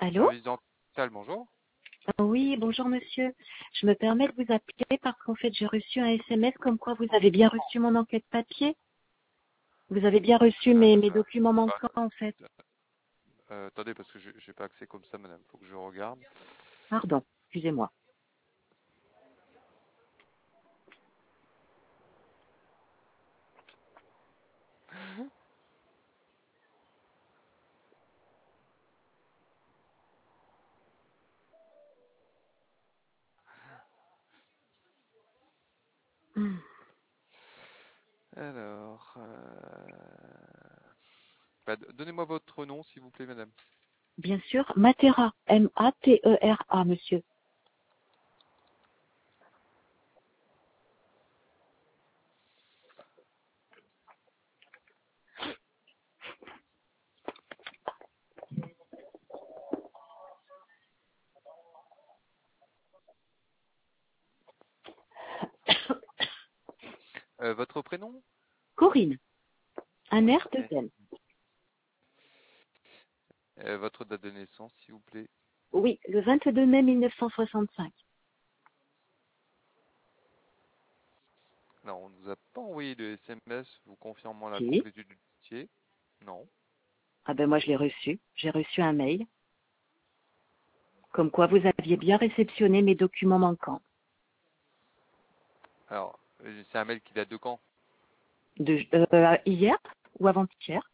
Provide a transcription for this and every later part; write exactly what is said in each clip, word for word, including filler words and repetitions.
Allô? Service dental, bonjour. Oui, bonjour monsieur. Je me permets de vous appeler parce qu'en fait j'ai reçu un S M S comme quoi vous avez bien reçu mon enquête papier. Vous avez bien reçu Euh, mes, mes euh, documents bah, manquants en fait. euh, attendez, parce que je n'ai pas accès comme ça, madame. Faut que je regarde. Pardon, excusez-moi. Hmm. Alors, euh, bah, d- donnez-moi votre nom, s'il vous plaît, madame. Bien sûr, Matera, M A T E R A monsieur. Euh, votre prénom? Corinne, un Oui. R deux Eh, N. euh, votre date de naissance, s'il vous plaît. Oui, le vingt-deux mai mille neuf cent soixante-cinq. Non, on ne nous a pas envoyé de S M S vous confirmant la Si. complétude du dossier. Non. Ah ben moi je l'ai reçu. J'ai reçu un mail comme quoi vous aviez bien réceptionné mes documents manquants. Alors, euh, c'est un mail qui date de quand? De, euh, hier ou avant-hier?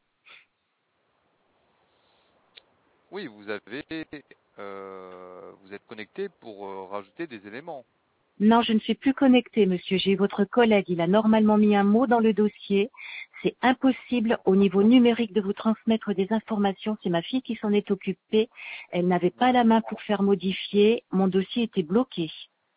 Oui, vous avez, euh, vous êtes connecté pour euh, rajouter des éléments. Non, je ne suis plus connectée, monsieur. J'ai votre collègue. Il a normalement mis un mot dans le dossier. C'est impossible au niveau numérique de vous transmettre des informations. C'est ma fille qui s'en est occupée. Elle n'avait pas la main pour faire modifier. Mon dossier était bloqué.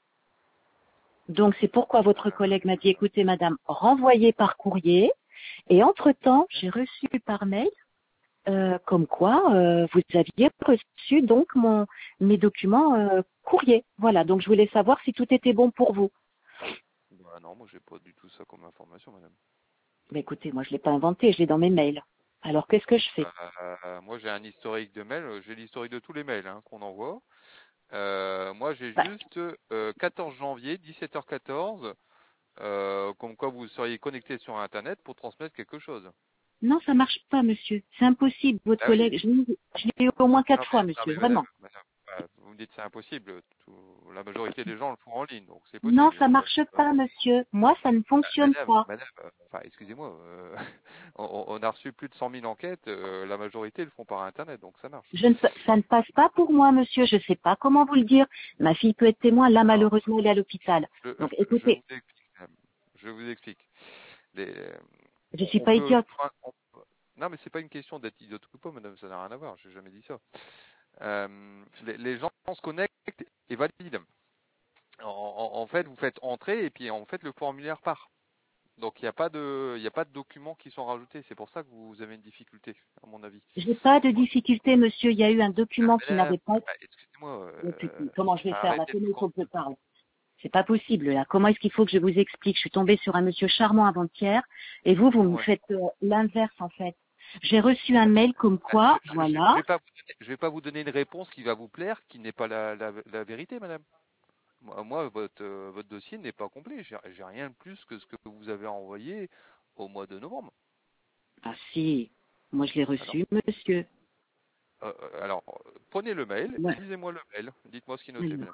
Donc c'est pourquoi votre collègue m'a dit, écoutez, madame, renvoyez par courrier. Et entre-temps, j'ai reçu par mail euh, comme quoi euh, vous aviez reçu donc mon mes documents euh, courrier. Voilà. Donc je voulais savoir si tout était bon pour vous. Bah non, moi j'ai pas du tout ça comme information, madame. Mais écoutez, moi je l'ai pas inventé, je l'ai dans mes mails. Alors qu'est-ce que je fais? Euh, moi j'ai un historique de mails, j'ai l'historique de tous les mails hein, qu'on envoie. Euh, moi j'ai Bah, juste euh, quatorze janvier, dix-sept heures quatorze, euh, comme quoi vous seriez connecté sur Internet pour transmettre quelque chose. non, ça marche pas, monsieur. C'est impossible. Votre Ah oui. collègue, je l'ai je l'ai eu au moins Non quatre mais, fois, non monsieur, mais madame, vraiment. madame, euh, vous me dites c'est impossible. Tout- la majorité des gens le font en ligne, donc c'est Non, possible. ça Il y a marche pas- pas, monsieur. Moi, ça ne Ah, fonctionne madame, pas. madame, euh, enfin excusez-moi, euh, on, on a reçu plus de cent mille enquêtes, euh, la majorité le font par Internet, donc ça marche. Je ne, peux- ça ne passe pas pour moi, monsieur. Je ne sais pas comment vous le dire. Ma fille peut être témoin. Là, Alors, malheureusement, elle est à l'hôpital. je, Donc, je- je écoutez, vous explique. madame. Je vous explique. Les- euh, je on, suis on pas peut. idiote. on- non, mais c'est pas une question d'être idiote ou pas, madame. Ça n'a rien à voir. J'ai jamais dit ça. Euh, les, les gens se connectent et valident. En, en- en fait, vous faites entrer et puis en fait le formulaire part. Donc il n'y a pas de, il y a pas de documents qui sont rajoutés. C'est pour ça que vous avez une difficulté, à mon avis. J'ai pas de difficulté, monsieur. Il y a eu un Ah, document qui madame, n'avait pas. bah, excusez-moi. Écoutez, Euh, comment je vais enfin, faire là? arrêtez de Comment me il faut que je con- parle? C'est pas possible là. Comment est-ce qu'il faut que je vous explique? Je suis tombée sur un monsieur charmant avant-hier et vous, vous me Ouais. faites euh, l'inverse en fait. J'ai reçu un mail comme Ah, Je, quoi, je, je, je voilà. vais pas vous donner, je vais pas vous donner une réponse qui va vous plaire, qui n'est pas la, la, la vérité, madame. Moi, moi, votre, euh, votre dossier n'est pas complet. J'ai j'ai rien de plus que ce que vous avez envoyé au mois de novembre. Ah si, moi je l'ai Alors, reçu, monsieur. euh, euh, alors euh, prenez le mail et Ouais. lisez-moi le mail. Dites-moi ce qui est noté, Alors, madame.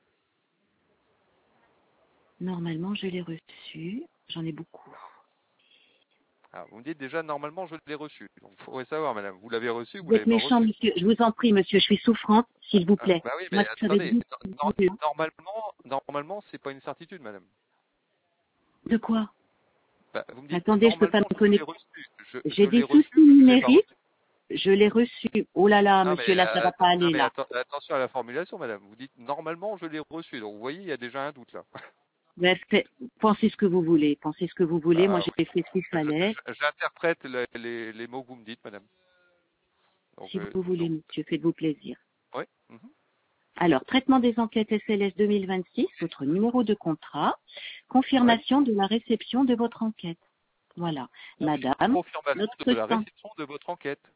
normalement je l'ai reçu. J'en ai beaucoup. Alors, vous me dites déjà, normalement, je l'ai reçu. Donc, il faudrait savoir, madame, vous l'avez reçu ou vous Vous êtes l'avez pas méchant, reçu. monsieur. Je vous en prie, monsieur. Je suis souffrante, s'il vous Ah, plaît. bah oui, Moi, mais je savais attendez, bien. no- no- normalement, normalement, c'est pas une certitude, madame. De quoi? Bah, vous me dites, Attendez, je peux pas normalement, me je l'ai connecter. reçu. Je, je J'ai des l'ai soucis reçu ou je l'ai pas numériques. reçu. Je l'ai reçu. Oh là là, Non mais, monsieur, là, ça euh, va pas non, aller mais là. atten- attention à la formulation, madame. Vous dites normalement je l'ai reçu. Donc vous voyez, il y a déjà un doute là. Bref, fait- pensez ce que vous voulez. Pensez ce que vous voulez. Moi, Bah j'ai fait ce qu'il oui. Je- fallait. je- J'interprète les, les, les mots que vous me dites, madame. Donc, Si euh, vous voulez, donc monsieur, faites-vous plaisir. ouais. Mhm. Alors, traitement des enquêtes S L S deux mille vingt-six, votre numéro de contrat, Ouais. confirmation de la réception de votre enquête. Voilà. Confi- Madame, Confirmation notre de la temps. réception de votre enquête.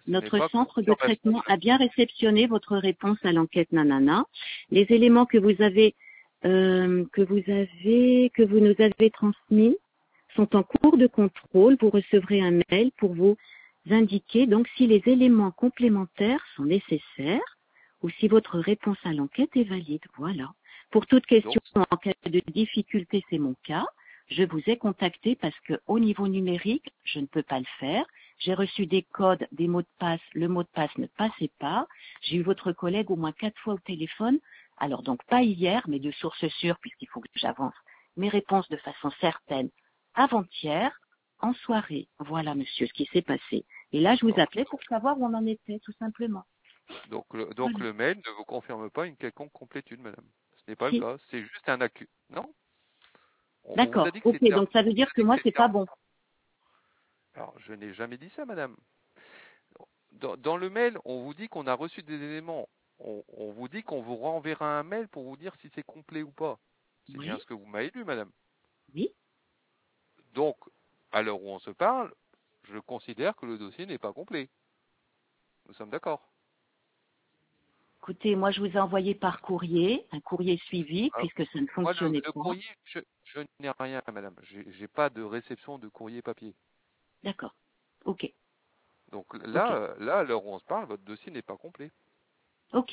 Ce n'est Notre pas centre de confirmation. traitement a bien réceptionné votre réponse à l'enquête Nanana. Les éléments que vous avez, euh, que vous avez, que vous nous avez transmis sont en cours de contrôle. Vous recevrez un mail pour vous indiquer donc si les éléments complémentaires sont nécessaires ou si votre réponse à l'enquête est valide. Voilà. Pour toute question Donc, en cas de difficulté, c'est mon cas. Je vous ai contacté parce que au niveau numérique, je ne peux pas le faire. J'ai reçu des codes, des mots de passe. Le mot de passe ne passait pas. J'ai eu votre collègue au moins quatre fois au téléphone. Alors donc pas hier, mais de source sûre, puisqu'il faut que j'avance mes réponses de façon certaine avant-hier, en soirée. Voilà, monsieur, ce qui s'est passé. Et là, je vous donc, appelais pour savoir où on en était, tout simplement. donc, le, donc Voilà. le mail ne vous confirme pas une quelconque complétude, madame. Ce n'est pas le Si. cas. C'est juste un accus. Non? On, on vous a D'accord. dit que Ok. c'était, Donc ça veut on vous dire a que dit que moi, c'est c'était pas en- bon. Alors, je n'ai jamais dit ça, madame. Dans, dans le mail, on vous dit qu'on a reçu des éléments. On, on vous dit qu'on vous renverra un mail pour vous dire si c'est complet ou pas. C'est bien Oui. ce que vous m'avez lu, madame. Oui. Donc, à l'heure où on se parle, je considère que le dossier n'est pas complet. Nous sommes d'accord. Écoutez, moi, je vous ai envoyé par courrier, un courrier suivi, Ah, puisque ça ne moi, le, fonctionnait le pas. courrier, je, je n'ai rien, madame. J'ai j'ai pas de réception de courrier papier. D'accord. Ok. Donc Ok. là, euh, là, à l'heure où on se parle, votre dossier n'est pas complet. Ok.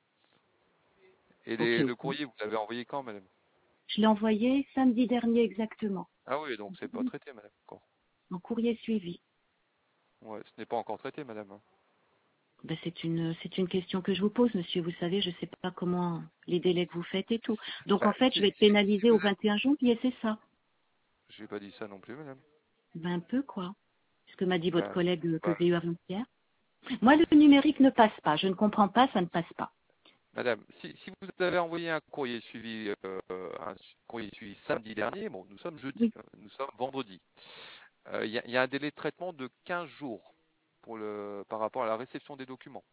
Et Ok. les- le Ok. courrier, vous l'avez envoyé quand, madame? Je l'ai envoyé samedi dernier exactement, Ah oui, donc c'est pas traité, madame. Encore. en courrier suivi. Ouais, ce n'est pas encore traité, madame. Ben, c'est une, c'est une question que je vous pose, monsieur. Vous savez, je ne sais pas comment les délais que vous faites et tout. Donc, Bah, en fait, je si, vais être si, si pénalisée vous au êtes... vingt et un janvier, c'est ça? J'ai pas dit ça non plus, madame. Ben, un peu, quoi. Ce que m'a dit votre Bah, collègue euh, que bah, j'ai eu avant-hier. Moi, le numérique ne passe pas. Je ne comprends pas, ça ne passe pas. madame, si, si vous avez envoyé un courrier suivi, euh, un su- courrier suivi samedi dernier, bon, nous sommes jeudi, Oui. euh, nous sommes vendredi. Euh, Il y, a- il y a un délai de traitement de quinze jours pour le, par rapport à la réception des documents.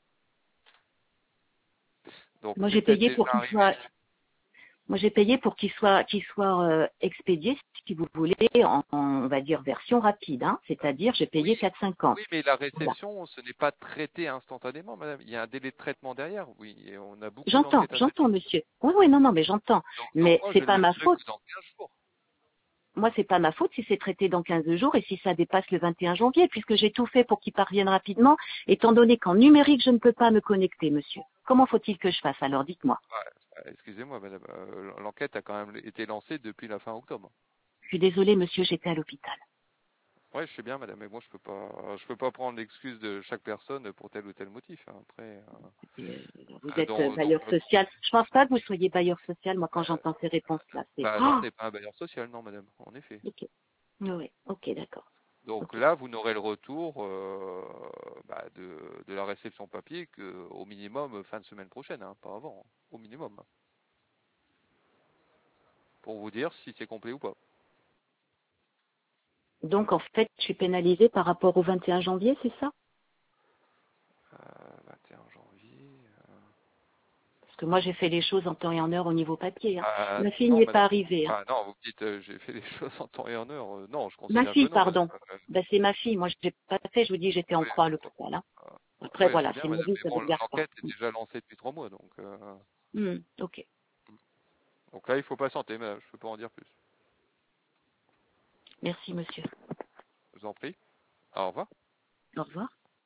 Donc, Moi, c'est j'ai peut-être payé déjà pour qu'il arrivé. soit, moi, j'ai payé pour qu'il soit, qu'il soit euh, expédié, si vous voulez, en, en, on va dire, version rapide, hein. C'est-à-dire, j'ai Oui, payé quatre cinquante. oui, mais la Voilà. réception, ce n'est pas traité instantanément, madame. Il y a un délai de traitement derrière. Oui, et on a beaucoup J'entends, d'enquêtes à traiter. j'entends, monsieur. Oui, oui, non, non, mais j'entends. Donc, donc Mais moi, c'est je ne pas le ma ferai faute. que dans quinze jours. Moi, c'est pas ma faute si c'est traité dans quinze jours et si ça dépasse le vingt et un janvier, puisque j'ai tout fait pour qu'il parvienne rapidement, étant donné qu'en numérique, je ne peux pas me connecter, monsieur. Comment faut-il que je fasse? Alors, dites-moi. Ouais, euh, excusez-moi, madame. euh, L'enquête a quand même été lancée depuis la fin octobre. Je suis désolée, monsieur, j'étais à l'hôpital. Ouais, je sais bien, madame, mais moi, je peux pas, je peux pas prendre l'excuse de chaque personne pour tel ou tel motif. Hein. Après, Et, euh, vous euh, êtes euh, donc, donc, bailleur social. Je pense pas que vous soyez bailleur social, moi, quand euh, j'entends ces réponses-là. C'est, bah non, on oh, n'est pas un bailleur social, non, madame, en effet. ok. Oui, oui, ok, d'accord. Donc Ok. là, vous n'aurez le retour euh, bah, de, de la réception papier que au minimum fin de semaine prochaine, hein, pas avant, hein, au minimum, hein, pour vous dire si c'est complet ou pas. Donc, en fait, je suis pénalisée par rapport au vingt et un janvier, c'est ça? Euh, vingt et un janvier. euh, Parce que moi, j'ai fait les choses en temps et en heure au niveau papier, hein. Ah, Ma fille non, n'y est pas madame. arrivée, hein. Ah non, vous me dites euh, j'ai fait les choses en temps et en heure. Euh, non, je Ma considère que fille, non, madame. pardon. Euh, Ben, c'est ma fille. Moi, je n'ai pas fait. Je vous dis, j'étais en oui, croix à l'hôpital, hein. euh, Après, oui, je sais voilà, bien, c'est ma madame, vie, mais ça ne bon, me regarde pas. l'enquête est déjà lancée depuis trois mois, donc euh, Hmm, ok. donc là, il faut patienter, madame. Je peux pas en dire plus. Merci, monsieur. Je vous en prie. Au revoir. Au revoir.